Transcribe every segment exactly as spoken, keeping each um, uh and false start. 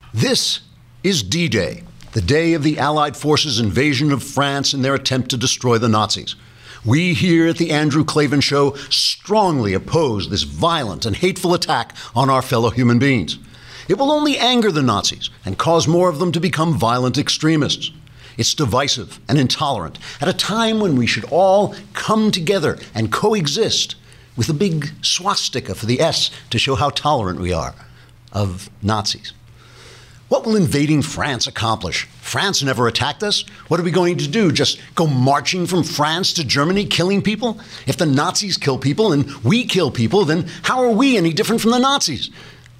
This is D-Day, the day of the Allied forces' invasion of France and their attempt to destroy the Nazis. We here at the Andrew Klavan Show strongly oppose this violent and hateful attack on our fellow human beings. It will only anger the Nazis and cause more of them to become violent extremists. It's divisive and intolerant at a time when we should all come together and coexist with a big swastika for the S to show how tolerant we are of Nazis. What will invading France accomplish? France never attacked us. What are we going to do? Just go marching from France to Germany, killing people? If the Nazis kill people and we kill people, then how are we any different from the Nazis?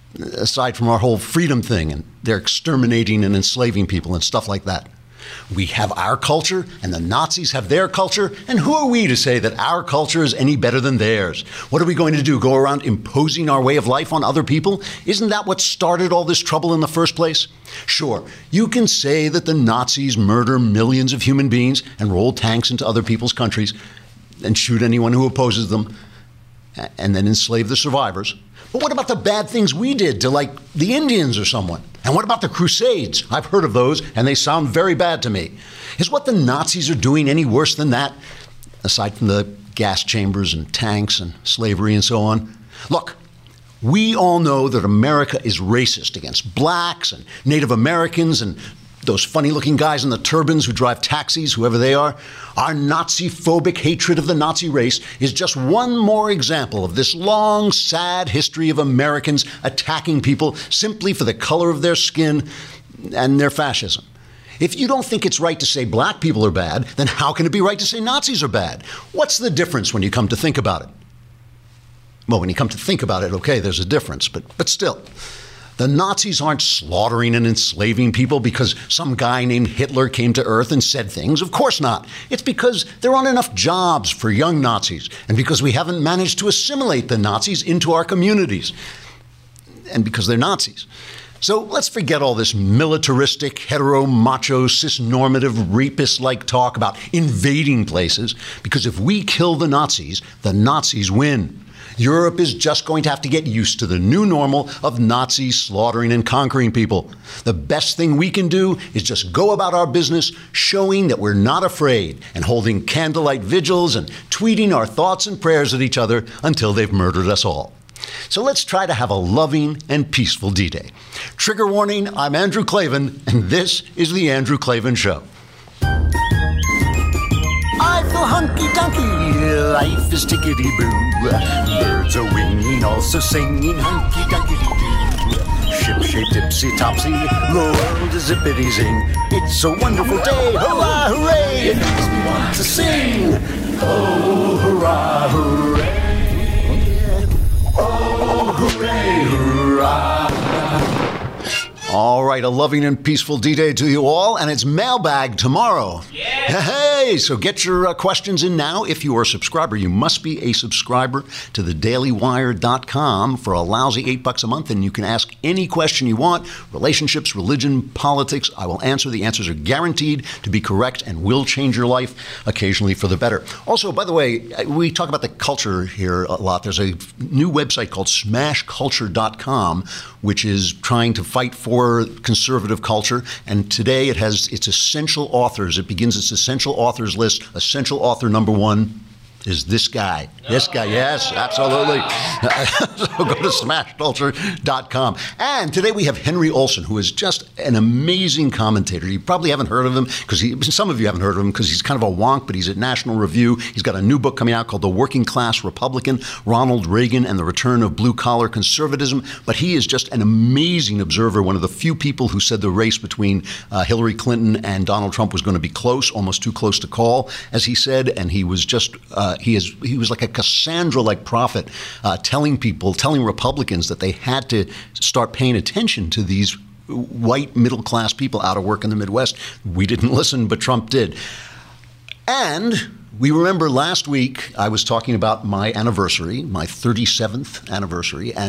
Aside from our whole freedom thing, and they're exterminating and enslaving people and stuff like that. We have our culture, and the Nazis have their culture, and who are we to say that our culture is any better than theirs? What are we going to do, go around imposing our way of life on other people? Isn't that what started all this trouble in the first place? Sure, you can say that the Nazis murder millions of human beings and roll tanks into other people's countries and shoot anyone who opposes them, and then enslave the survivors. But what about the bad things we did to, like, the Indians or someone? And what about the Crusades? I've heard of those, and they sound very bad to me. Is what the Nazis are doing any worse than that, aside from the gas chambers and tanks and slavery and so on? Look, we all know that America is racist against blacks and Native Americans and those funny-looking guys in the turbans who drive taxis, whoever they are. Our Nazi-phobic hatred of the Nazi race is just one more example of this long, sad history of Americans attacking people simply for the color of their skin and their fascism. If you don't think it's right to say black people are bad, then how can it be right to say Nazis are bad? What's the difference when you come to think about it? Well, when you come to think about it, okay, there's a difference, but, but still. The Nazis aren't slaughtering and enslaving people because some guy named Hitler came to Earth and said things. Of course not. It's because there aren't enough jobs for young Nazis, and because we haven't managed to assimilate the Nazis into our communities, and because they're Nazis. So let's forget all this militaristic, hetero-macho, cis-normative, rapist-like talk about invading places, because if we kill the Nazis, the Nazis win. Europe is just going to have to get used to the new normal of Nazis slaughtering and conquering people. The best thing we can do is just go about our business showing that we're not afraid and holding candlelight vigils and tweeting our thoughts and prayers at each other until they've murdered us all. So let's try to have a loving and peaceful D-Day. Trigger warning, I'm Andrew Klavan, and this is The Andrew Klavan Show. I feel hunky-dunky, life is tickety-boo. Birds are winging, also singing hunky-dunky-doo. Ship-shape, tipsy-topsy, the world is zippity-zing. It's a wonderful day, hurrah, hooray! It makes me want to sing. Oh, hurrah, hooray! Oh, hooray, hurrah! All right, a loving and peaceful D-Day to you all, and it's mailbag tomorrow. Yeah. Hey, so get your uh, questions in now. If you are a subscriber, you must be a subscriber to the daily wire dot com for a lousy eight bucks a month, and you can ask any question you want. Relationships, religion, politics, I will answer. The answers are guaranteed to be correct and will change your life, occasionally for the better. Also, by the way, we talk about the culture here a lot. There's a new website called smash culture dot com, which is trying to fight for conservative culture, and today it has its essential authors. It begins its essential authors list. Essential author number one is this guy. This guy, yes, absolutely. So go to smash culture dot com. And today we have Henry Olsen, who is just an amazing commentator. You probably haven't heard of him, because he, some of you haven't heard of him because he's kind of a wonk, but he's at National Review. He's got a new book coming out called The Working Class Republican, Ronald Reagan and the Return of Blue-Collar Conservatism. But he is just an amazing observer, one of the few people who said the race between uh, Hillary Clinton and Donald Trump was going to be close, almost too close to call, as he said, and he was just... Uh, he is he was like a Cassandra-like prophet, uh, telling people, telling Republicans that they had to start paying attention to these white middle-class people out of work in the Midwest. We didn't listen, but Trump did. And we remember last week I was talking about my anniversary, my thirty-seventh anniversary, and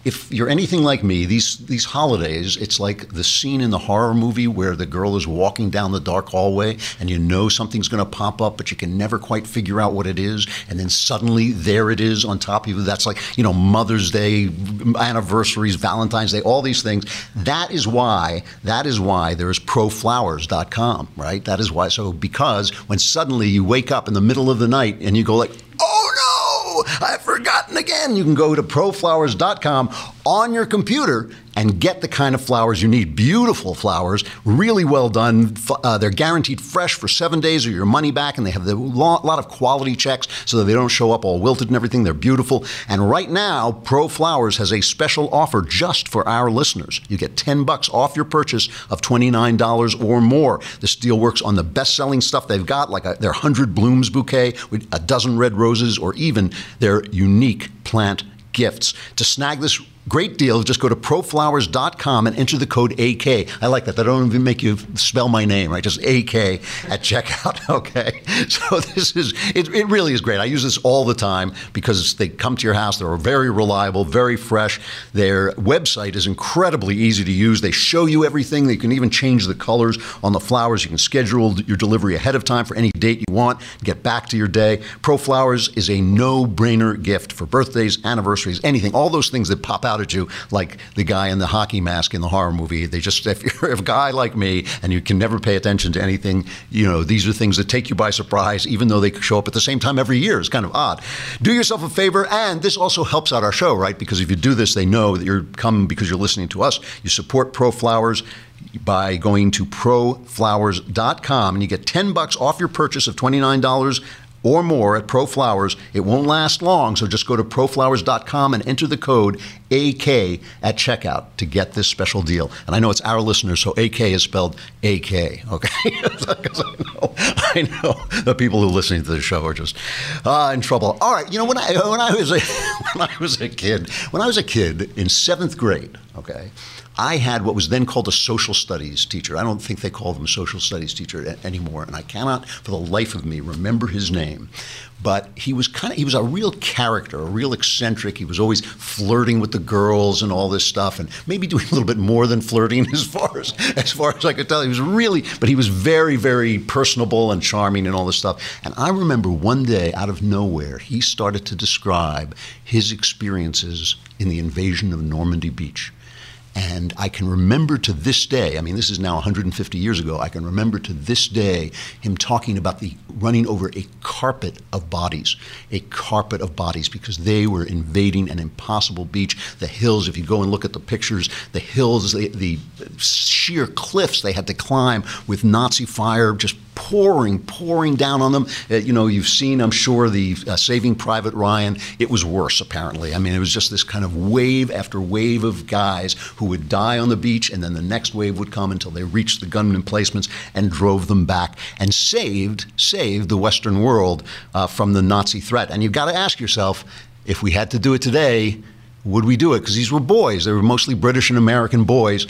if you're anything like me, these these holidays, it's like the scene in the horror movie where the girl is walking down the dark hallway and you know something's going to pop up, but you can never quite figure out what it is. And then suddenly there it is on top of you. That's like, you know, Mother's Day, anniversaries, Valentine's Day, all these things. That is why, that is why there's pro flowers dot com, right? That is why. So because when suddenly you wake up in the middle of the night and you go like, oh no, I've forgotten again. You can go to pro flowers dot com on your computer and get the kind of flowers you need. Beautiful flowers, really well done. Uh, they're guaranteed fresh for seven days or your money back, and they have a lot, lot of quality checks so that they don't show up all wilted and everything. They're beautiful. And right now, Pro Flowers has a special offer just for our listeners. You get ten bucks off your purchase of twenty-nine dollars or more. This deal works on the best-selling stuff they've got, like a, their one hundred Blooms bouquet with a dozen red roses, or even their unique plant gifts. To snag this great deal, just go to pro flowers dot com and enter the code A K. I like that. They don't even make you spell my name, right? Just A K at checkout, okay? So this is, it, it really is great. I use this all the time because they come to your house. They're very reliable, very fresh. Their website is incredibly easy to use. They show you everything. They can even change the colors on the flowers. You can schedule your delivery ahead of time for any date you want. Get back to your day. Pro Flowers is a no-brainer gift for birthdays, anniversaries, anything, all those things that pop out at you, like the guy in the hockey mask in the horror movie. They just, if you're a guy like me and you can never pay attention to anything, you know, these are things that take you by surprise, even though they show up at the same time every year. It's kind of odd. Do yourself a favor, and this also helps out our show, right? Because if you do this, they know that you're coming because you're listening to us. You support Pro Flowers by going to pro flowers dot com, and you get ten bucks off your purchase of twenty-nine dollars or more at Pro Flowers. It won't last long, so just go to pro flowers dot com and enter the code A K at checkout to get this special deal. And I know it's our listeners, so A K is spelled A K, okay? Because I know, I know the people who are listening to the show are just uh, in trouble. All right, you know, when I when I was a, when I was a kid, when I was a kid in seventh grade, okay, I had what was then called a social studies teacher. I don't think they call them a social studies teacher a- anymore, and I cannot for the life of me remember his name. But he was kind of, he was a real character, a real eccentric. He was always flirting with the girls and all this stuff, and maybe doing a little bit more than flirting as far as, as far as I could tell. He was really, but he was very, very personable and charming and all this stuff. And I remember one day, out of nowhere, he started to describe his experiences in the invasion of Normandy Beach. And I can remember to this day, I mean, this is now one hundred fifty years ago, I can remember to this day him talking about the running over a carpet of bodies, a carpet of bodies, because they were invading an impossible beach. The hills, if you go and look at the pictures, the hills, the, the sheer cliffs they had to climb with Nazi fire just pouring, pouring down on them. Uh, you know, you've seen, I'm sure, the uh, Saving Private Ryan. It was worse, apparently. I mean, it was just this kind of wave after wave of guys who would die on the beach, and then the next wave would come until they reached the gun emplacements and drove them back and saved, saved the Western world uh, from the Nazi threat. And you've got to ask yourself, if we had to do it today, would we do it? Because these were boys. They were mostly British and American boys.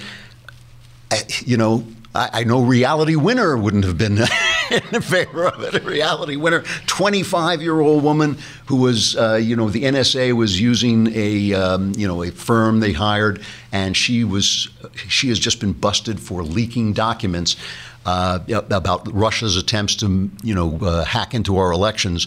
Uh, you know, I know Reality Winner wouldn't have been in favor of it. A Reality Winner, twenty-five-year-old woman who was, uh, you know, the N S A was using a, um, you know, a firm they hired, and she was, she has just been busted for leaking documents uh, about Russia's attempts to, you know, uh, hack into our elections.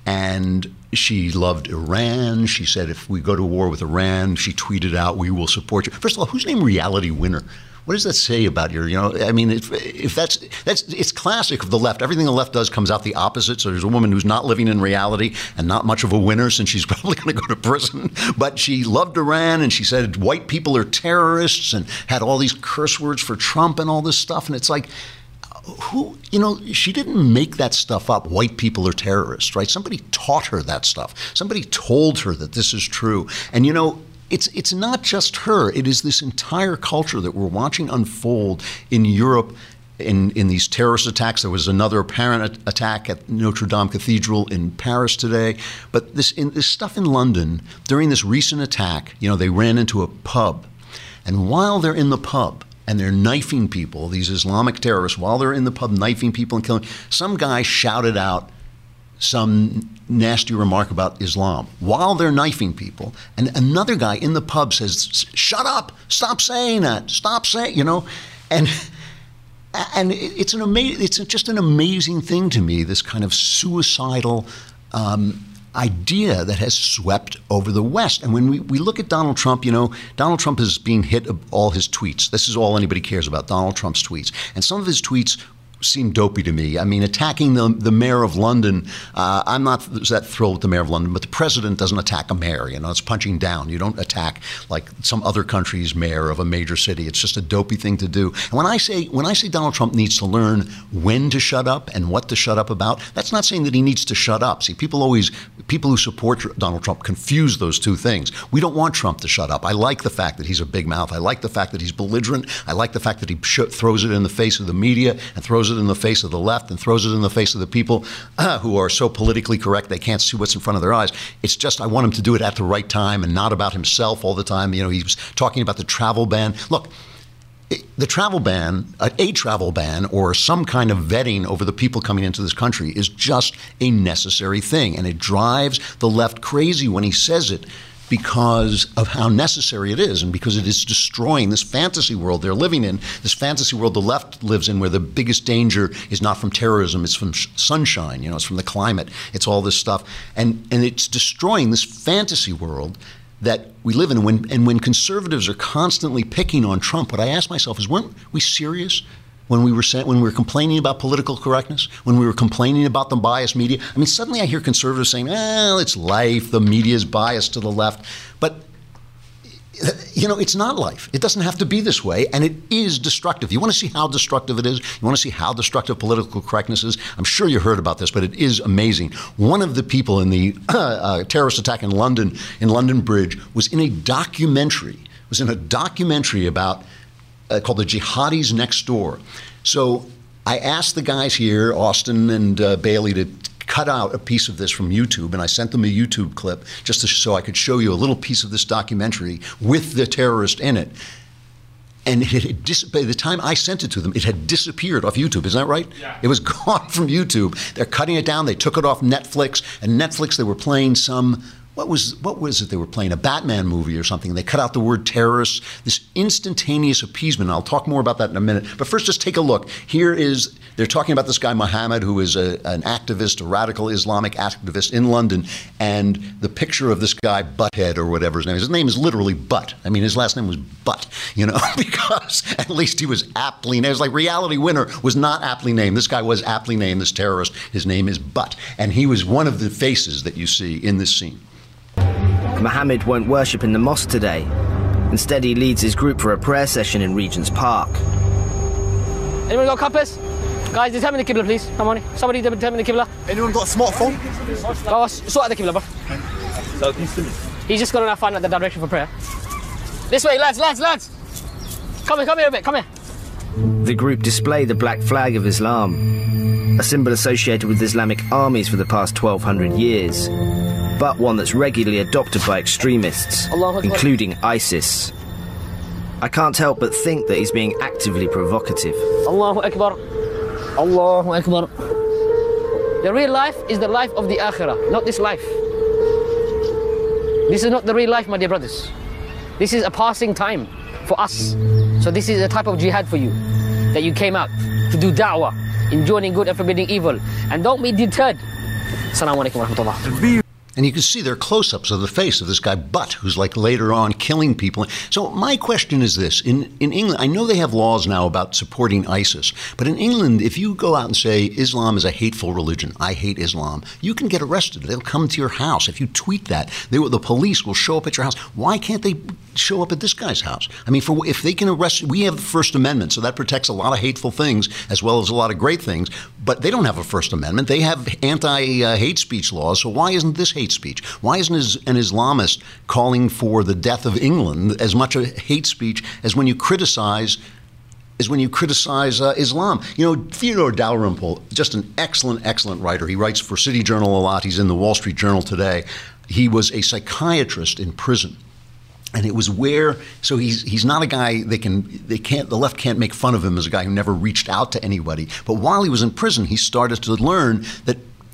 And she loved Iran. She said, if we go to war with Iran, she tweeted out, we will support you. First of all, who's named Reality Winner? What does that say about your, you know, I mean, if, if that's, that's, it's classic of the left. Everything the left does comes out the opposite. So there's a woman who's not living in reality and not much of a winner, since she's probably going to go to prison. But she loved Iran, and she said white people are terrorists, and had all these curse words for Trump and all this stuff. And it's like, who, you know, she didn't make that stuff up. White people are terrorists, right? Somebody taught her that stuff. Somebody told her that this is true. And, you know, It's it's not just her. It is this entire culture that we're watching unfold in Europe in, in these terrorist attacks. There was another apparent attack at Notre Dame Cathedral in Paris today. But this, in, this stuff in London, during this recent attack, you know, they ran into a pub. And while they're in the pub and they're knifing people, these Islamic terrorists, while they're in the pub knifing people and killing, some guy shouted out, some nasty remark about Islam while they're knifing people, and another guy in the pub says, "Shut up! Stop saying that! Stop saying," you know, and and it's an amazing, it's just an amazing thing to me. This kind of suicidal um, idea that has swept over the West. And when we, we look at Donald Trump, you know, Donald Trump is being hit of all his tweets. This is all anybody cares about, Donald Trump's tweets, and some of his tweets seem dopey to me. I mean, attacking the the mayor of London, uh, I'm not that thrilled with the mayor of London, but the president doesn't attack a mayor. You know, it's punching down. You don't attack like some other country's mayor of a major city. It's just a dopey thing to do. And when I say when I say Donald Trump needs to learn when to shut up and what to shut up about, that's not saying that he needs to shut up. See, people always, people who support Donald Trump confuse those two things. We don't want Trump to shut up. I like the fact that he's a big mouth. I like the fact that he's belligerent. I like the fact that he sh- throws it in the face of the media and throws it in the face of the left and throws it in the face of the people uh, who are so politically correct they can't see what's in front of their eyes. It's just I want him to do it at the right time and not about himself all the time. You know, he was talking about the travel ban. Look, the travel ban, a travel ban or some kind of vetting over the people coming into this country is just a necessary thing. And it drives the left crazy when he says it, because of how necessary it is and because it is destroying this fantasy world they're living in, this fantasy world the left lives in, where the biggest danger is not from terrorism, it's from sh- sunshine, you know, it's from the climate, it's all this stuff. And and it's destroying this fantasy world that we live in. And when, and when conservatives are constantly picking on Trump, what I ask myself is, weren't we serious when we were saying, when we were complaining about political correctness, when we were complaining about the biased media? I mean, suddenly I hear conservatives saying, well, it's life, the media is biased to the left. But, you know, it's not life. It doesn't have to be this way, and it is destructive. You want to see how destructive it is? You want to see how destructive political correctness is? I'm sure you heard about this, but it is amazing. One of the people in the uh, uh, terrorist attack in London, in London Bridge, was in a documentary, was in a documentary about Uh, called The Jihadis Next Door. So I asked the guys here, Austin and uh, Bailey, to cut out a piece of this from YouTube, and I sent them a YouTube clip just to, so I could show you a little piece of this documentary with the terrorist in it. And it had dis- by the time I sent it to them, it had disappeared off YouTube. Isn't that right? Yeah. It was gone from YouTube. They're cutting it down. They took it off Netflix. And Netflix, they were playing some, what was what was it they were playing? A Batman movie or something. They cut out the word terrorists. This instantaneous appeasement. I'll talk more about that in a minute. But first, just take a look. Here is, they're talking about this guy, Muhammad, who is a, an activist, a radical Islamic activist in London. And the picture of this guy, Butthead, or whatever his name is. His name is literally Butt. I mean, his last name was Butt, you know, because at least he was aptly named. It was like Reality Winner was not aptly named. This guy was aptly named, this terrorist. His name is Butt. And he was one of the faces that you see in this scene. Mohammed won't worship in the mosque today. Instead, he leads his group for a prayer session in Regent's Park. Anyone got compass? Guys, determine the Qibla, please. Come on. Somebody determine the Qibla. Anyone got a smartphone? Go, sort out the Qibla, bro. So, can you see me? He's just gonna find out the direction for prayer. This way, lads, lads, lads. Come here, come here a bit, come here. The group display the black flag of Islam, a symbol associated with Islamic armies for the past twelve hundred years, but one that's regularly adopted by extremists, including ISIS. I can't help but think that he's being actively provocative. Allahu Akbar. Allahu Akbar. The real life is the life of the Akhirah, not this life. This is not the real life, my dear brothers. This is a passing time for us. So this is a type of jihad for you, that you came out to do da'wah, enjoining good and forbidding evil. And don't be deterred. Assalamu alaikum wa rahmatullah. And you can see there are close-ups of the face of this guy Butt, who's like later on killing people. So my question is this. In, in England, I know they have laws now about supporting ISIS. But in England, if you go out and say Islam is a hateful religion, I hate Islam, you can get arrested. They'll come to your house. If you tweet that, they, the police will show up at your house. Why can't they show up at this guy's house? I mean, for if they can arrest, we have the First Amendment, so that protects a lot of hateful things as well as a lot of great things. But they don't have a First Amendment. They have anti-hate speech laws. So why isn't this hate speech? Why isn't an Islamist calling for the death of England as much a hate speech as when you criticize is when you criticize uh, Islam? You know, Theodore Dalrymple, just an excellent, excellent writer. He writes for City Journal a lot. He's in the Wall Street Journal today. He was a psychiatrist in prison. And it was where, so he's he's not a guy they can they can't the left can't make fun of him as a guy who never reached out to anybody. But while he was in prison, he started to learn that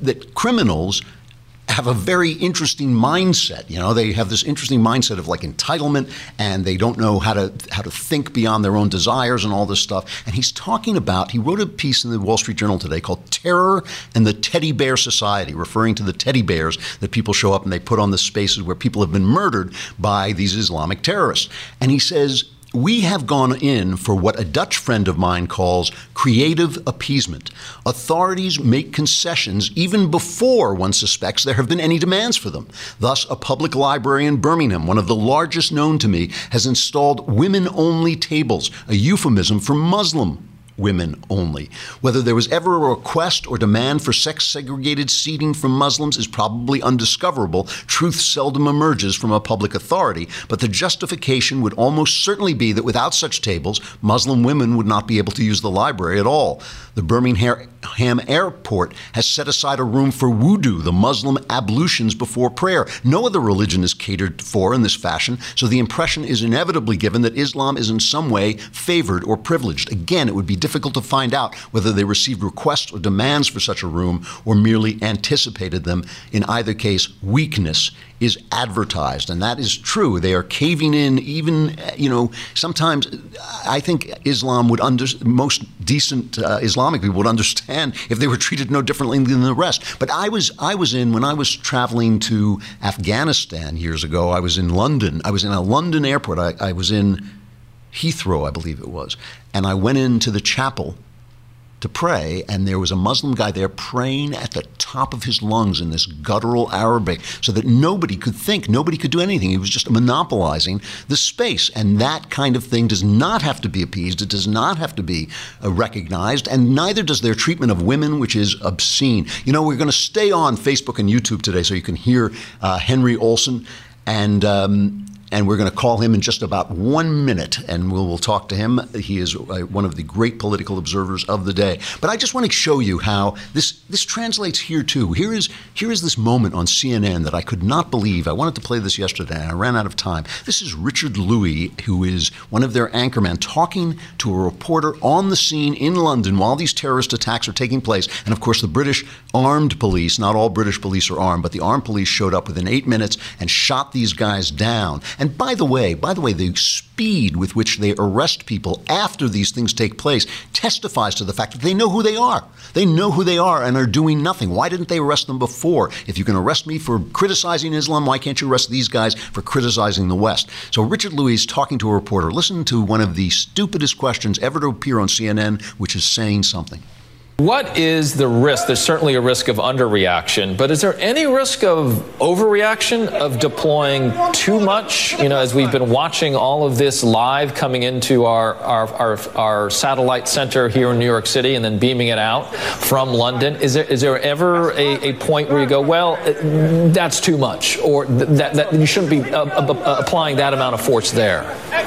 that criminals have a very interesting mindset. You know, they have this interesting mindset of like entitlement, and they don't know how to how to think beyond their own desires and all this stuff. And he's talking about, he wrote a piece in the Wall Street Journal today called Terror and the Teddy Bear Society, referring to the teddy bears that people show up and they put on the spaces where people have been murdered by these Islamic terrorists. And he says, we have gone in for what a Dutch friend of mine calls creative appeasement. Authorities make concessions even before one suspects there have been any demands for them. Thus, a public library in Birmingham, one of the largest known to me, has installed women-only tables, a euphemism for Muslim women only. Whether there was ever a request or demand for sex-segregated seating from Muslims is probably undiscoverable. Truth seldom emerges from a public authority, but the justification would almost certainly be that without such tables, Muslim women would not be able to use the library at all. The Birmingham airport has set aside a room for wudu, the Muslim ablutions before prayer. No other religion is catered for in this fashion, so the impression is inevitably given that Islam is in some way favored or privileged. Again, it would be difficult to find out whether they received requests or demands for such a room or merely anticipated them. In either case, weakness is advertised, and that is true. They are caving in. Even, you know, sometimes I think Islam would under most decent uh, Islamic people would understand if they were treated no differently than the rest. But I was I was in when I was traveling to Afghanistan years ago. I was in London. I was in a London airport. I, I was in Heathrow, I believe it was, and I went into the chapel to pray, and there was a Muslim guy there praying at the top of his lungs in this guttural Arabic so that nobody could think, nobody could do anything. He was just monopolizing the space, and that kind of thing does not have to be appeased. It does not have to be uh, recognized, and neither does their treatment of women, which is obscene. You know, we're going to stay on Facebook and YouTube today so you can hear uh, Henry Olsen, and um, And we're going to call him in just about one minute, and we'll, we'll talk to him. He is uh, one of the great political observers of the day. But I just want to show you how this this translates here, too. Here is, here is this moment on C N N that I could not believe. I wanted to play this yesterday, and I ran out of time. This is Richard Louis, who is one of their anchormen, talking to a reporter on the scene in London while these terrorist attacks are taking place. And, of course, the British armed police, not all British police are armed, but the armed police showed up within eight minutes and shot these guys down. And by the way, by the way, the speed with which they arrest people after these things take place testifies to the fact that they know who they are. They know who they are and are doing nothing. Why didn't they arrest them before? If you can arrest me for criticizing Islam, why can't you arrest these guys for criticizing the West? So Richard Louis is talking to a reporter. Listen to one of the stupidest questions ever to appear on C N N, which is saying something. What is the risk? There's certainly a risk of underreaction, but is there any risk of overreaction, of deploying too much? You know, as we've been watching all of this live coming into our, our, our, our satellite center here in New York City and then beaming it out from London, is there, is there ever a, a point where you go, well, that's too much, or that, that you shouldn't be uh, uh, applying that amount of force there?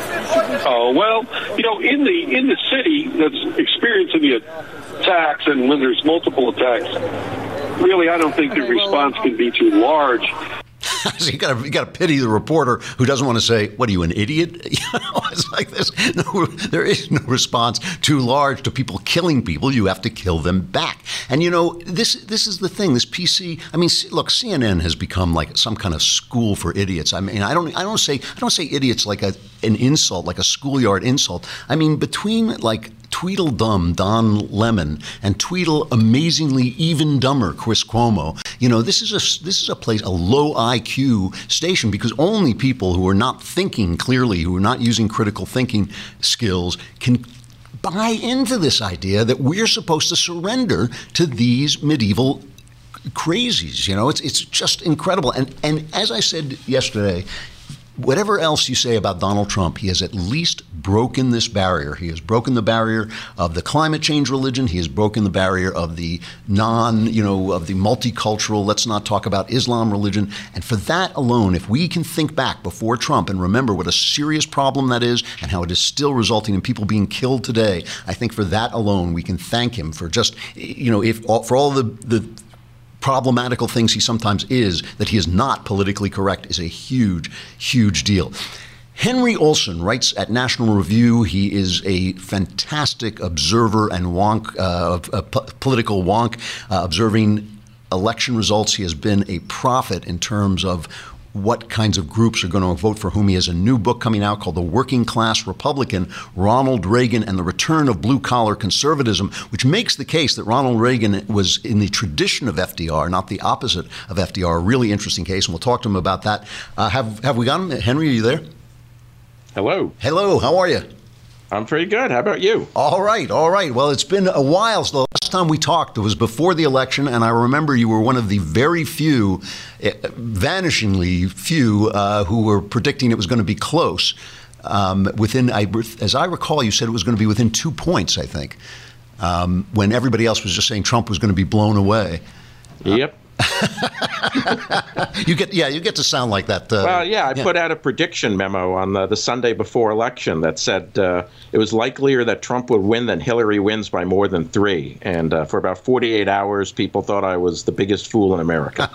Oh, well, you know, in the, in the city that's experiencing the attacks, and when there's multiple attacks, really, I don't think the response can be too large. So you got to you got to pity the reporter who doesn't want to say, "What are you, an idiot?" You know, it's like this. No, there is no response too large to people killing people. You have to kill them back. And you know, this this is the thing. This P C. I mean, look, C N N has become like some kind of school for idiots. I mean, I don't I don't say I don't say idiots like a an insult, like a schoolyard insult. I mean, between like Tweedledum Don Lemon and Tweedle amazingly even dumber Chris Cuomo, you know, this is a this is a place, a low I Q station, because only people who are not thinking clearly, who are not using critical thinking skills, can buy into this idea that we're supposed to surrender to these medieval crazies. You know, it's it's just incredible. And and as I said yesterday, whatever else you say about Donald Trump, he has at least broken this barrier. He has broken the barrier of the climate change religion. He has broken the barrier of the non, you know, of the multicultural, let's not talk about Islam religion. And for that alone, if we can think back before Trump and remember what a serious problem that is and how it is still resulting in people being killed today, I think for that alone, we can thank him for just, you know, if for all the, the problematical things he sometimes is, that he is not politically correct is a huge, huge deal. Henry Olsen writes at National Review. He is a fantastic observer and wonk, uh, a political wonk, uh, observing election results. He has been a prophet in terms of what kinds of groups are going to vote for whom. He has a new book coming out called The Working Class Republican, Ronald Reagan and the Return of Blue-Collar Conservatism, which makes the case that Ronald Reagan was in the tradition of F D R, not the opposite of F D R. A really interesting case, and we'll talk to him about that. Uh, have, have we got him? Henry, are you there? Hello. Hello, how are you? I'm pretty good. How about you? All right, all right. Well, it's been a while. So the last time we talked, it was before the election, and I remember you were one of the very few, uh, vanishingly few, uh, who were predicting it was going to be close. Um, within, I, as I recall, you said it was going to be within two points, I think, um, when everybody else was just saying Trump was going to be blown away. Yep. Uh, you get, yeah, you get to sound like that. Uh, well, yeah, I yeah. put out a prediction memo on the, the Sunday before election that said uh, it was likelier that Trump would win than Hillary wins by more than three. And uh, for about forty-eight hours, people thought I was the biggest fool in America.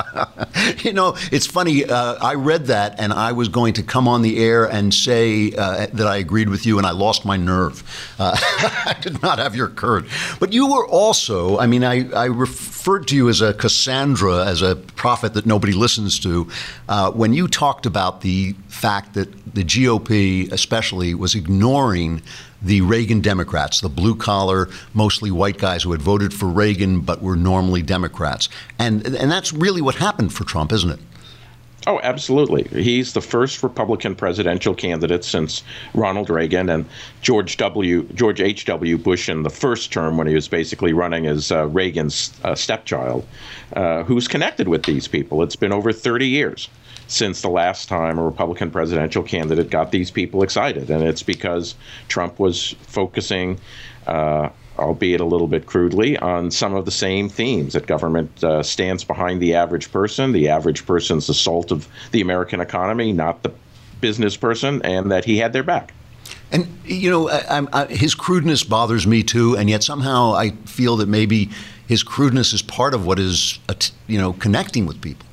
You know, it's funny. Uh, I read that, and I was going to come on the air and say uh, that I agreed with you, and I lost my nerve. Uh, I did not have your courage. But you were also, I mean, I, I referred to you as a Cassandra, as a prophet that nobody listens to, uh, when you talked about the fact that the G O P especially was ignoring the Reagan Democrats, the blue-collar, mostly white guys who had voted for Reagan but were normally Democrats. And and that's really what happened for Trump, isn't it? Oh, absolutely. He's the first Republican presidential candidate since Ronald Reagan and George W. George H W. Bush in the first term, when he was basically running as uh, Reagan's uh, stepchild, uh, who's connected with these people. It's been over thirty years since the last time a Republican presidential candidate got these people excited. And it's because Trump was focusing, uh, albeit a little bit crudely, on some of the same themes, that government uh, stands behind the average person, the average person's the salt of the American economy, not the business person, and that he had their back. And, you know, I, I, his crudeness bothers me, too, and yet somehow I feel that maybe his crudeness is part of what is, you know, connecting with people.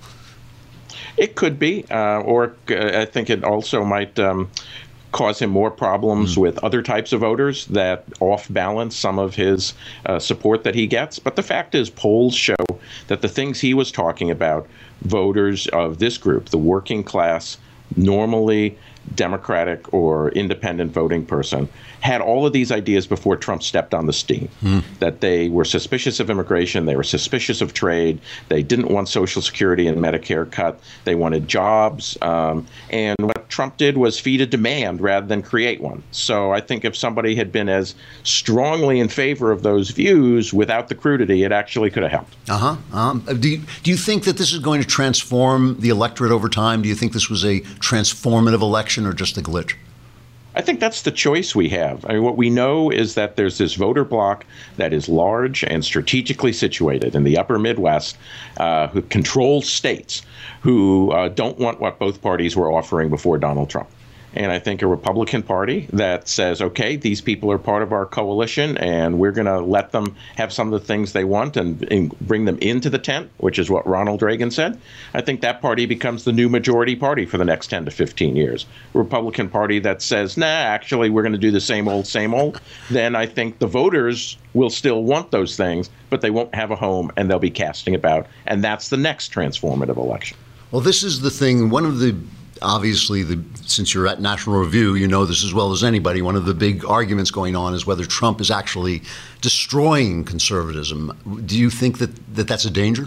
It could be, uh, or uh, I think it also might um, cause him more problems mm. with other types of voters that off-balance some of his uh, support that he gets. But the fact is, polls show that the things he was talking about, voters of this group, the working class, normally Democratic or independent voting person, had all of these ideas before Trump stepped on the scene. Mm. That they were suspicious of immigration, they were suspicious of trade, they didn't want Social Security and Medicare cut, they wanted jobs, um, and what Trump did was feed a demand rather than create one. So I think if somebody had been as strongly in favor of those views without the crudity, it actually could have helped. Uh-huh. Um, do you, do you think that this is going to transform the electorate over time? Do you think this was a transformative election or just a glitch? I think that's the choice we have. I mean, what we know is that there's this voter bloc that is large and strategically situated in the upper Midwest, uh, who controls states, who uh, don't want what both parties were offering before Donald Trump. And I think a Republican Party that says, OK, these people are part of our coalition and we're going to let them have some of the things they want and, and bring them into the tent, which is what Ronald Reagan said. I think that party becomes the new majority party for the next ten to fifteen years. A Republican Party that says, nah, actually, we're going to do the same old, same old. Then I think the voters will still want those things, but they won't have a home and they'll be casting about. And that's the next transformative election. Well, this is the thing. One of the Obviously, the, since you're at National Review, you know this as well as anybody. One of the big arguments going on is whether Trump is actually destroying conservatism. Do you think that, that that's a danger?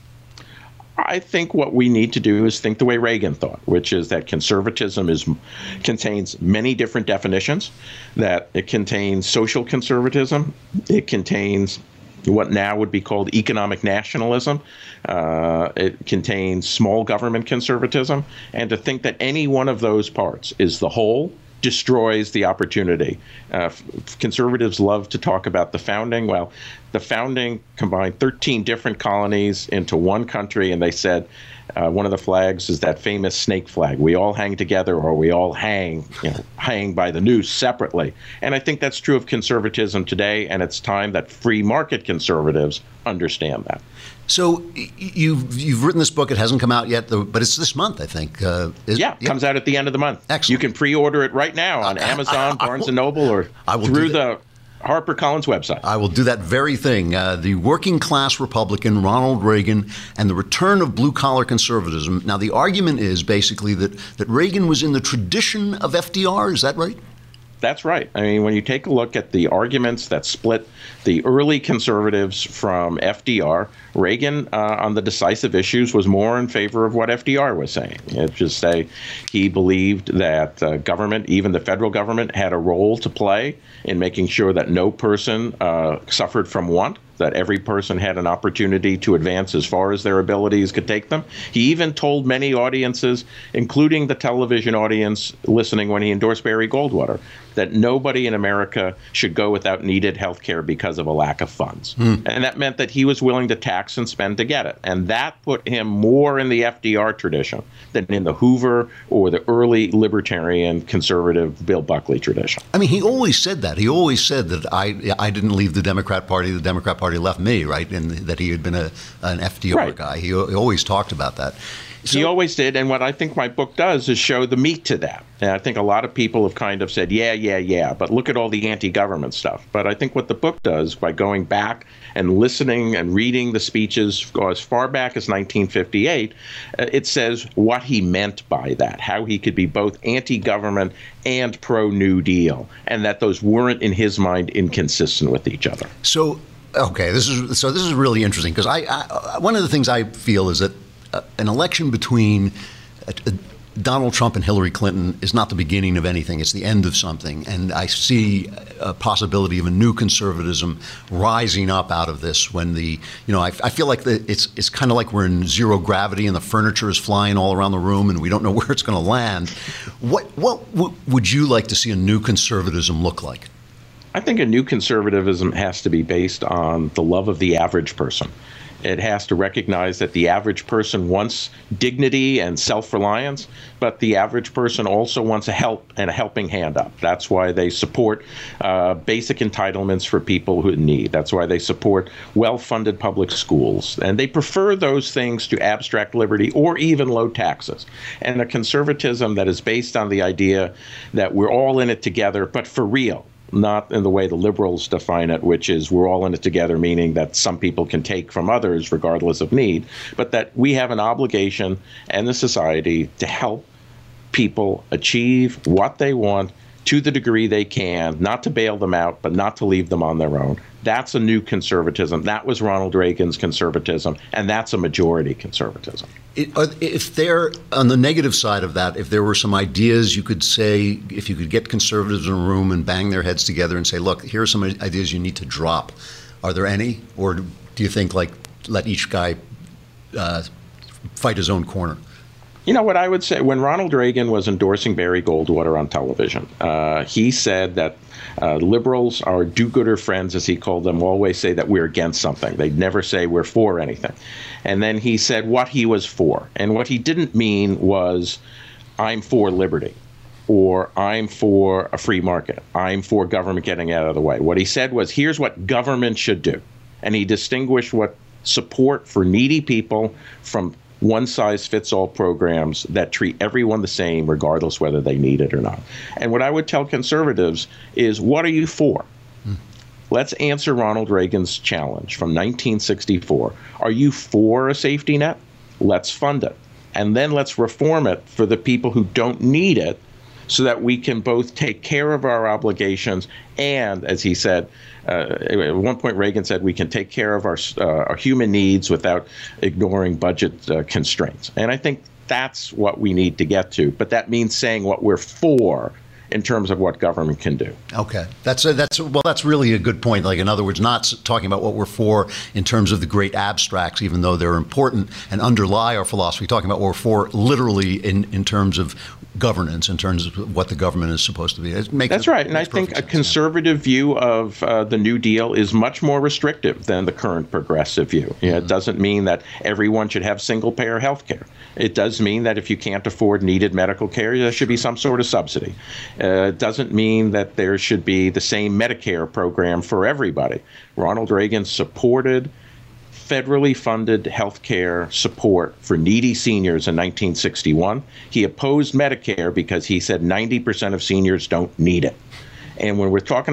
I think what we need to do is think the way Reagan thought, which is that conservatism is contains many different definitions, that it contains social conservatism, it contains what now would be called economic nationalism. Uh, it contains small government conservatism. And to think that any one of those parts is the whole destroys the opportunity. Uh, conservatives love to talk about the founding. Well, the founding combined thirteen different colonies into one country, and they said uh, one of the flags is that famous snake flag. We all hang together, or we all hang, you know, hang by the noose separately. And I think that's true of conservatism today, and it's time that free market conservatives understand that. So you've you've written this book. It hasn't come out yet, but it's this month, I think. Uh, is, yeah, it yeah. comes out at the end of the month. Excellent. You can pre-order it right now on Amazon, Barnes and Noble, or I will through the HarperCollins website. I will do that very thing. Uh, the Working Class Republican, Ronald Reagan, and the Return of Blue-Collar Conservatism. Now, the argument is basically that, that Reagan was in the tradition of F D R. Is that right? That's right. I mean, when you take a look at the arguments that split the early conservatives from F D R, Reagan uh, on the decisive issues was more in favor of what F D R was saying. It's just say he believed that uh, government, even the federal government, had a role to play in making sure that no person uh, suffered from want, that every person had an opportunity to advance as far as their abilities could take them. He even told many audiences, including the television audience listening when he endorsed Barry Goldwater, that nobody in America should go without needed health care because of a lack of funds. Mm. And that meant that he was willing to tax and spend to get it. And that put him more in the F D R tradition than in the Hoover or the early libertarian conservative Bill Buckley tradition. I mean, he always said that. He always said that I I didn't leave the Democrat Party, the Democrat Party left me, right? And that he had been a an F D R right. guy. He, he always talked about that. So, he always did, and what I think my book does is show the meat to that. And I think a lot of people have kind of said, yeah, yeah, yeah, but look at all the anti-government stuff. But I think what the book does, by going back and listening and reading the speeches as far back as nineteen fifty-eight, uh, it says what he meant by that, how he could be both anti-government and pro-New Deal, and that those weren't, in his mind, inconsistent with each other. So, okay, this is so this is really interesting, because I, I one of the things I feel is that Uh, an election between uh, uh, Donald Trump and Hillary Clinton is not the beginning of anything. It's the end of something. And I see a possibility of a new conservatism rising up out of this when the, you know, I, I feel like the, it's it's kind of like we're in zero gravity and the furniture is flying all around the room and we don't know where it's going to land. What, what w- would you like to see a new conservatism look like? I think a new conservatism has to be based on the love of the average person. It has to recognize that the average person wants dignity and self-reliance, but the average person also wants a help and a helping hand up. That's why they support uh, basic entitlements for people who need. That's why they support well-funded public schools. And they prefer those things to abstract liberty or even low taxes. And a conservatism that is based on the idea that we're all in it together, but for real. Not in the way the liberals define it, which is we're all in it together, meaning that some people can take from others regardless of need, but that we have an obligation and the society to help people achieve what they want to the degree they can, not to bail them out, but not to leave them on their own. That's a new conservatism. That was Ronald Reagan's conservatism, and that's a majority conservatism. It, if there, on the negative side of that, if there were some ideas you could say, if you could get conservatives in a room and bang their heads together and say, look, here are some ideas you need to drop. Are there any? Or do you think, like, let each guy uh, fight his own corner? You know what I would say, when Ronald Reagan was endorsing Barry Goldwater on television, uh, he said that uh, liberals, our do-gooder friends, as he called them, always say that we're against something. They'd never say we're for anything. And then he said what he was for. And what he didn't mean was, I'm for liberty, or I'm for a free market, I'm for government getting out of the way. What he said was, here's what government should do. And he distinguished what support for needy people from one-size-fits-all programs that treat everyone the same, regardless whether they need it or not. And what I would tell conservatives is, what are you for? Hmm. Let's answer Ronald Reagan's challenge from nineteen sixty-four. Are you for a safety net? Let's fund it. And then let's reform it for the people who don't need it, so that we can both take care of our obligations and, as he said, uh, at one point Reagan said, we can take care of our, uh, our human needs without ignoring budget uh, constraints. And I think that's what we need to get to. But that means saying what we're for in terms of what government can do. Okay, that's a, that's a, well, that's really a good point. Like, in other words, not talking about what we're for in terms of the great abstracts, even though they're important and underlie our philosophy. Talking about what we're for, literally in in terms of governance, in terms of what the government is supposed to be. It makes, that's right, and I think a conservative yeah. view of uh, the New Deal is much more restrictive than the current progressive view. Mm-hmm. You know, it doesn't mean that everyone should have single-payer health care. It does mean that if you can't afford needed medical care, there should be some sort of subsidy. Uh, it doesn't mean that there should be the same Medicare program for everybody. Ronald Reagan supported federally funded health care support for needy seniors in nineteen sixty-one. He opposed Medicare because he said ninety percent of seniors don't need it. And when we're talking about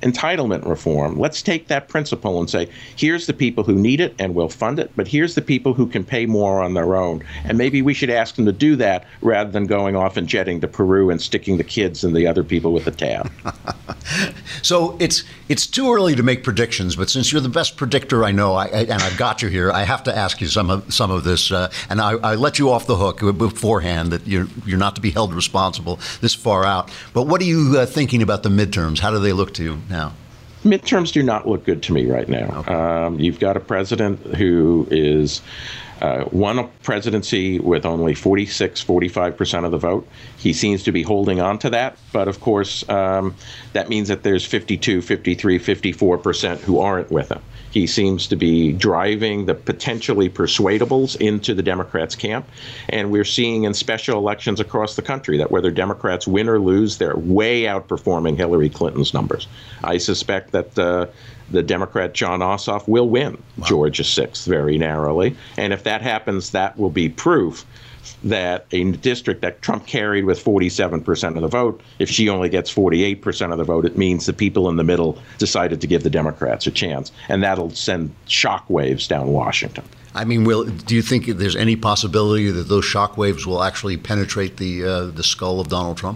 entitlement reform. Let's take that principle and say, here's the people who need it and we'll fund it, but here's the people who can pay more on their own. And maybe we should ask them to do that rather than going off and jetting to Peru and sticking the kids and the other people with the tab. So it's it's too early to make predictions, but since you're the best predictor I know, I, I, and I've got you here, I have to ask you some of some of this. Uh, and I, I let you off the hook beforehand that you're you're not to be held responsible this far out. But what are you uh, thinking about the midterms? How do they look to you now? Midterms do not look good to me right now. Okay. Um, you've got a president who is uh, won a presidency with only forty-six, forty-five percent of the vote. He seems to be holding on to that. But of course, um, that means that there's fifty-two, fifty-three, fifty-four percent who aren't with him. He seems to be driving the potentially persuadables into the Democrats' camp. And we're seeing in special elections across the country that whether Democrats win or lose, they're way outperforming Hillary Clinton's numbers. I suspect that uh, the Democrat John Ossoff will win wow. Georgia sixth very narrowly. And if that happens, that will be proof that a district that Trump carried with forty-seven percent of the vote, if she only gets forty-eight percent of the vote, it means the people in the middle decided to give the Democrats a chance. And that'll send shockwaves down Washington. I mean, will do you think there's any possibility that those shockwaves will actually penetrate the uh, the skull of Donald Trump?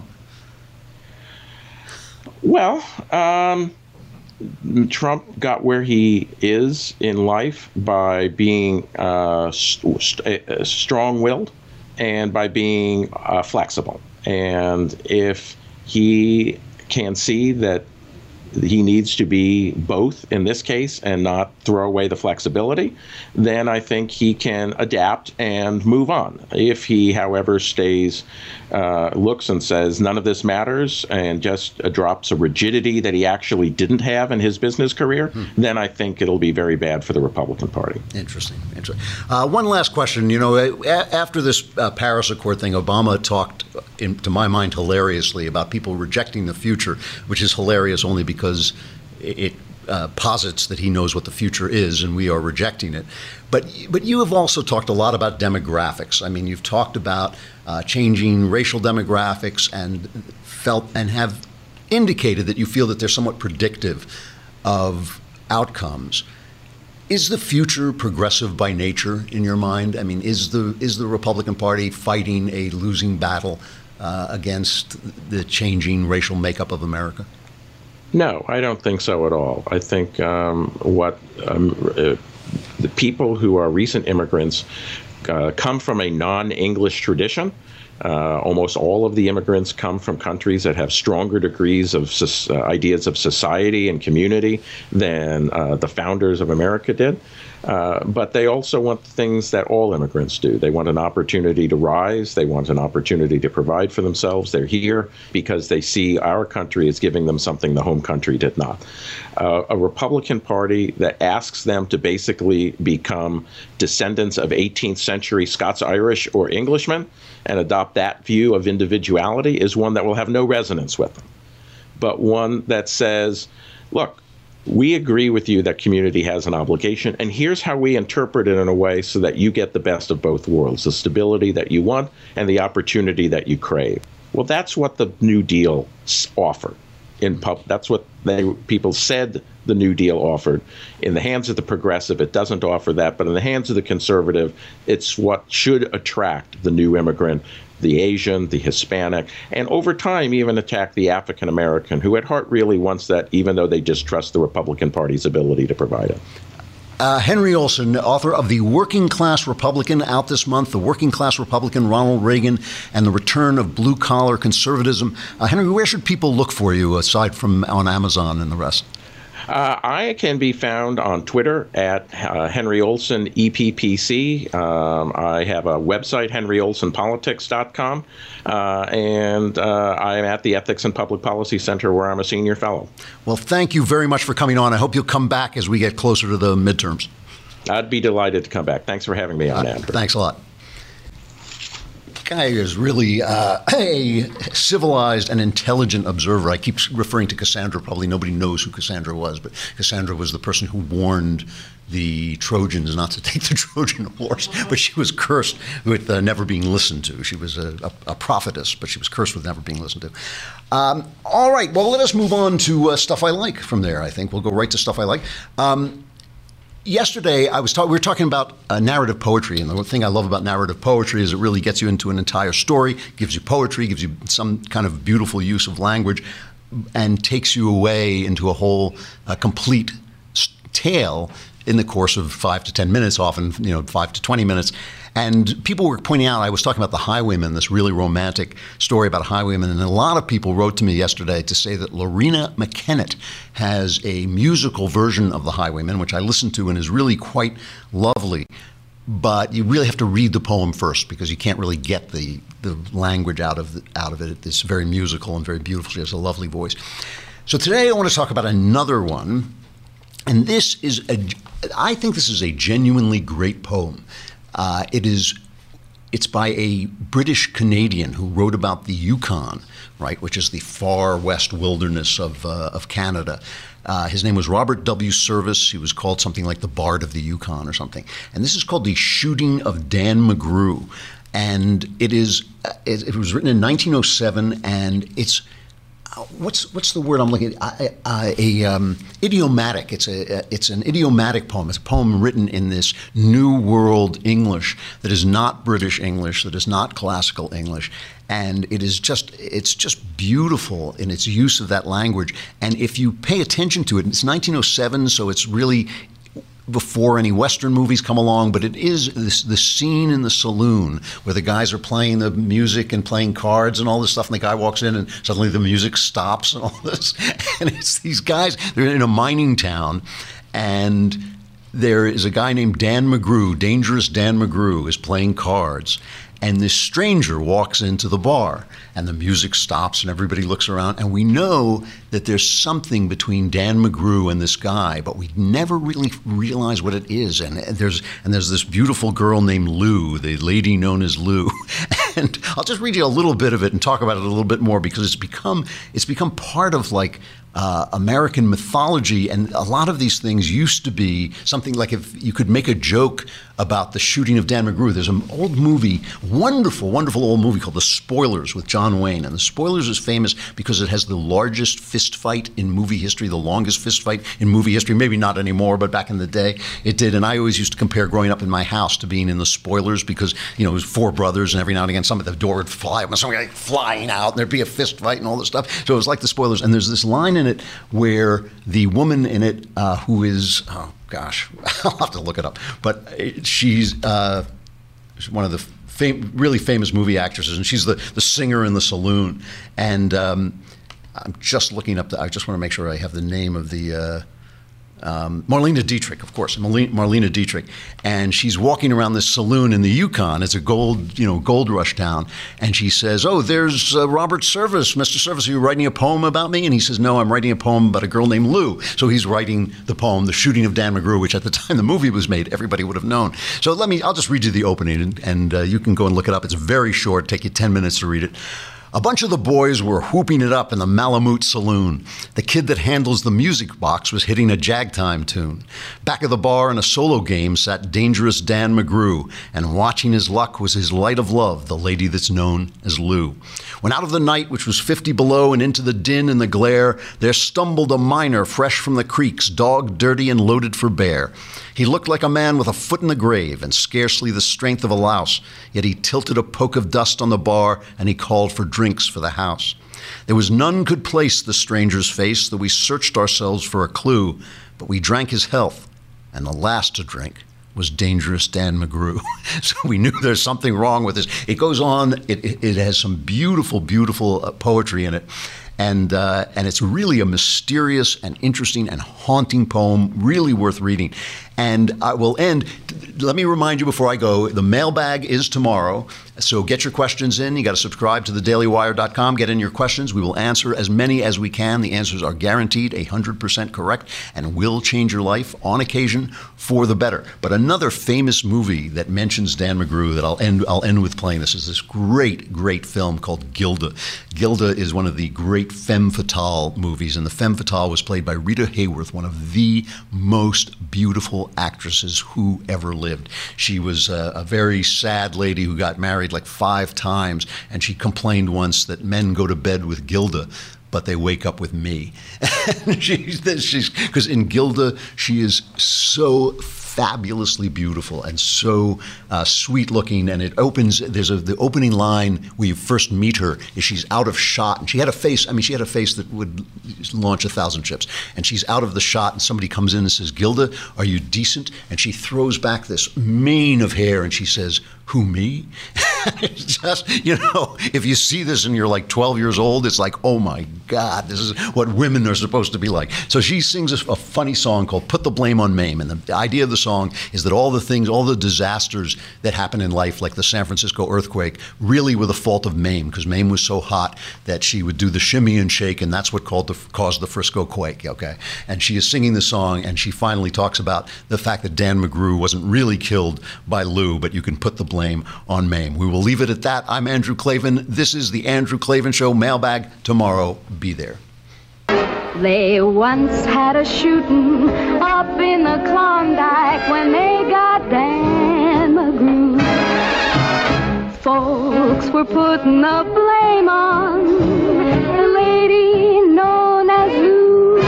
Well, um, Trump got where he is in life by being uh, st- st- strong-willed and by being uh, flexible. And if he can see that he needs to be both in this case and not throw away the flexibility, then I think he can adapt and move on. If he, however, stays, uh, looks and says none of this matters and just uh, drops a rigidity that he actually didn't have in his business career, hmm. then I think it'll be very bad for the Republican Party. Interesting. Interesting. Uh, one last question. You know, a- after this uh, Paris Accord thing, Obama talked, in, to my mind, hilariously about people rejecting the future, which is hilarious only because it uh, posits that he knows what the future is and we are rejecting it. But but you have also talked a lot about demographics. I mean, you've talked about uh, changing racial demographics and felt and have indicated that you feel that they're somewhat predictive of outcomes. Is the future progressive by nature in your mind? I mean, is the is the Republican Party fighting a losing battle uh, against the changing racial makeup of America? No, I don't think so at all. I think um, what um, uh, the people who are recent immigrants uh, come from a non-English tradition. Uh, almost all of the immigrants come from countries that have stronger degrees of uh, ideas of society and community than uh, the founders of America did. Uh, but they also want the things that all immigrants do. They want an opportunity to rise. They want an opportunity to provide for themselves. They're here because they see our country as giving them something the home country did not. Uh, a Republican Party that asks them to basically become descendants of eighteenth century Scots-Irish or Englishmen and adopt that view of individuality is one that will have no resonance with them. But one that says, look, we agree with you that community has an obligation, and here's how we interpret it in a way so that you get the best of both worlds, the stability that you want and the opportunity that you crave. Well, that's what the New Deal offered. In pub, that's what they people said the New Deal offered. In the hands of the progressive, it doesn't offer that, but in the hands of the conservative, it's what should attract the new immigrant, the Asian, the Hispanic, and over time even attack the African American, who at heart really wants that, even though they distrust the Republican Party's ability to provide it. Uh, Henry Olsen, author of The Working Class Republican, out this month, The Working Class Republican, Ronald Reagan, and the Return of Blue-Collar Conservatism. Uh, Henry, where should people look for you, aside from on Amazon and the rest? Uh, I can be found on Twitter at uh, Henry Olsen E P P C. Um, I have a website, henry olsen politics dot com, uh, and uh, I'm at the Ethics and Public Policy Center, where I'm a senior fellow. Well, thank you very much for coming on. I hope you'll come back as we get closer to the midterms. I'd be delighted to come back. Thanks for having me on, uh, Andrew. Thanks a lot. guy is really uh, a civilized and intelligent observer. I keep referring to Cassandra. Probably nobody knows who Cassandra was, but Cassandra was the person who warned the Trojans not to take the Trojan horse, but she was cursed with uh, never being listened to. She was a, a, a prophetess, but she was cursed with never being listened to. Um, all right, well, let us move on to uh, Stuff I Like from there, I think. We'll go right to Stuff I Like. Um, yesterday, I was talking. we were talking about uh, narrative poetry, and the thing I love about narrative poetry is it really gets you into an entire story, gives you poetry, gives you some kind of beautiful use of language, and takes you away into a whole uh, complete tale in the course of five to ten minutes, often, you know, five to twenty minutes. And people were pointing out, I was talking about The Highwayman, this really romantic story about a highwayman, and a lot of people wrote to me yesterday to say that Lorena McKennett has a musical version of The Highwayman, which I listened to and is really quite lovely. But you really have to read the poem first because you can't really get the, the language out of, the, out of it. It's very musical and very beautiful. She has a lovely voice. So today I want to talk about another one. And this is, a, I think this is a genuinely great poem. Uh, it is, it's by a British Canadian who wrote about the Yukon, right, which is the far west wilderness of, uh, of Canada. Uh, his name was Robert W. Service. He was called something like the Bard of the Yukon or something. And this is called The Shooting of Dan McGrew. And it is, it, it was written in nineteen oh seven, and it's, What's what's the word I'm looking at? Uh, uh, a um, idiomatic. It's a it's an idiomatic poem. It's a poem written in this New World English that is not British English, that is not classical English, and it is just it's just beautiful in its use of that language. And if you pay attention to it, it's nineteen oh seven, so it's really before any Western movies come along, but it is this the scene in the saloon where the guys are playing the music and playing cards and all this stuff, and the guy walks in and suddenly the music stops and all this. And it's these guys, they're in a mining town, and there is a guy named Dan McGrew, Dangerous Dan McGrew, is playing cards. And this stranger walks into the bar, and the music stops, and everybody looks around, and we know that there's something between Dan McGrew and this guy, but we never really realize what it is. And there's and there's this beautiful girl named Lou, the lady known as Lou. And I'll just read you a little bit of it and talk about it a little bit more because it's become it's become part of like Uh, American mythology, and a lot of these things used to be something like if you could make a joke about the shooting of Dan McGrew. There's an old movie, wonderful, wonderful old movie called The Spoilers with John Wayne, and The Spoilers is famous because it has the largest fist fight in movie history, the longest fist fight in movie history, maybe not anymore, but back in the day it did. And I always used to compare growing up in my house to being in The Spoilers because, you know, it was four brothers, and every now and again some of the door would fly up and somebody like flying out, and there'd be a fist fight and all this stuff. So it was like The Spoilers, and there's this line in it where the woman in it uh, who is, oh gosh, I'll have to look it up, but she's uh, one of the fam- really famous movie actresses, and she's the, the singer in the saloon. And um, I'm just looking up, the, I just want to make sure I have the name of the, uh, Um, Marlene Dietrich, of course, Marlene, Marlene Dietrich, and she's walking around this saloon in the Yukon. It's a gold, you know, gold rush town, and she says, "Oh, there's uh, Robert Service, Mister Service. Are you writing a poem about me?" And he says, "No, I'm writing a poem about a girl named Lou." So he's writing the poem, "The Shooting of Dan McGrew," which at the time the movie was made, everybody would have known. So let me, I'll just read you the opening, and, and uh, you can go and look it up. It's very short, take you ten minutes to read it. A bunch of the boys were whooping it up in the Malamute Saloon. The kid that handles the music box was hitting a jagtime tune. Back of the bar in a solo game sat Dangerous Dan McGrew, and watching his luck was his light of love, the lady that's known as Lou. When out of the night, which was fifty below, and into the din and the glare, there stumbled a miner fresh from the creeks, dog dirty and loaded for bear. He looked like a man with a foot in the grave and scarcely the strength of a louse, yet he tilted a poke of dust on the bar, and he called for drinks for the house. There was none could place the stranger's face, though we searched ourselves for a clue, but we drank his health, and the last to drink was Dangerous Dan McGrew. So we knew there's something wrong with this. It goes on, it, it, it has some beautiful, beautiful uh, poetry in it. And uh, and it's really a mysterious and interesting and haunting poem, really worth reading. And I will end. Let me remind you before I go, the mailbag is tomorrow. So get your questions in. You got to subscribe to the daily wire dot com. Get in your questions. We will answer as many as we can. The answers are guaranteed, one hundred percent correct, and will change your life on occasion for the better. But another famous movie that mentions Dan McGrew that I'll end I'll end with playing this is this great, great film called Gilda. Gilda is one of the great femme fatale movies, and the femme fatale was played by Rita Hayworth, one of the most beautiful actresses who ever lived. She was a, a very sad lady who got married like five times, and she complained once that men go to bed with Gilda, but they wake up with me. she's she's because in Gilda she is so fabulously beautiful and so uh, sweet looking, and it opens, there's a, the opening line where you first meet her is she's out of shot, and she had a face, I mean she had a face that would launch a thousand ships, and she's out of the shot, and somebody comes in and says, "Gilda, are you decent?" And she throws back this mane of hair and she says, "Who, me?" It's just, you know, if you see this and you're like twelve years old, it's like, oh my God, this is what women are supposed to be like. So she sings a, a funny song called Put the Blame on Mame. And the idea of the song is that all the things, all the disasters that happen in life, like the San Francisco earthquake, really were the fault of Mame, because Mame was so hot that she would do the shimmy and shake, and that's what called the, caused the Frisco quake, okay? And she is singing the song, and she finally talks about the fact that Dan McGrew wasn't really killed by Lou, but you can put the blame on Mame. We will leave it at that. I'm Andrew Klavan. This is the Andrew Klavan Show. Mailbag tomorrow. Be there. They once had a shooting up in the Klondike when they got Dan McGrew. Folks were putting the blame on the lady known as Lou.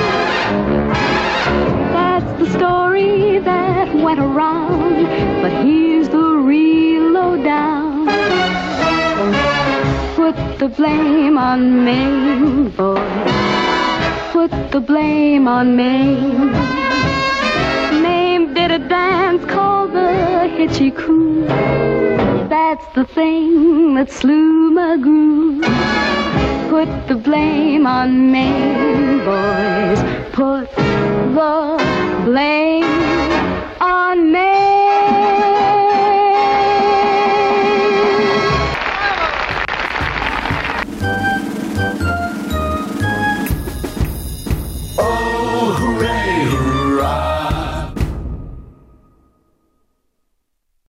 That's the story that went around, but here's the real lowdown. Put the blame on Mame, boy. Put the blame on Mame. Mame did a dance called the Hitchy Coo. That's the thing that slew McGrew. Put the blame on Mame, boys. Put the blame